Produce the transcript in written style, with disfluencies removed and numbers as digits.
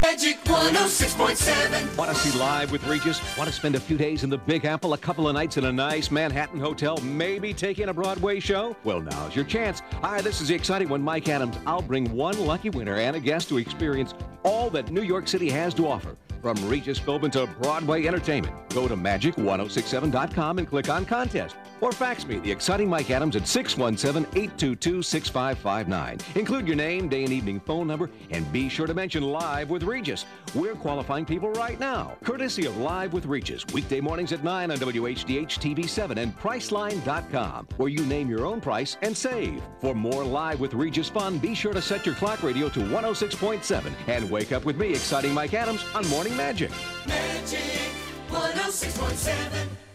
Magic 106.7. Want to see Live with Regis? Want to spend a few days in the Big Apple, a couple of nights in a nice Manhattan hotel, maybe taking a Broadway show? Well, now's your chance. Hi, this is the exciting one, Mike Adams. I'll bring one lucky winner and a guest to experience all that New York City has to offer. From Regis Philbin to Broadway entertainment. Go to magic1067.com and click on contest. Or fax me, the exciting Mike Adams, at 617-822-6559. Include your name, day and evening phone number, and be sure to mention Live with Regis. We're qualifying people right now. Courtesy of Live with Regis. Weekday mornings at 9 on WHDH TV7 and Priceline.com, where you name your own price and save. For more Live with Regis fun, be sure to set your clock radio to 106.7 and wake up with me, exciting Mike Adams, on Morning Magic. Magic 106.7.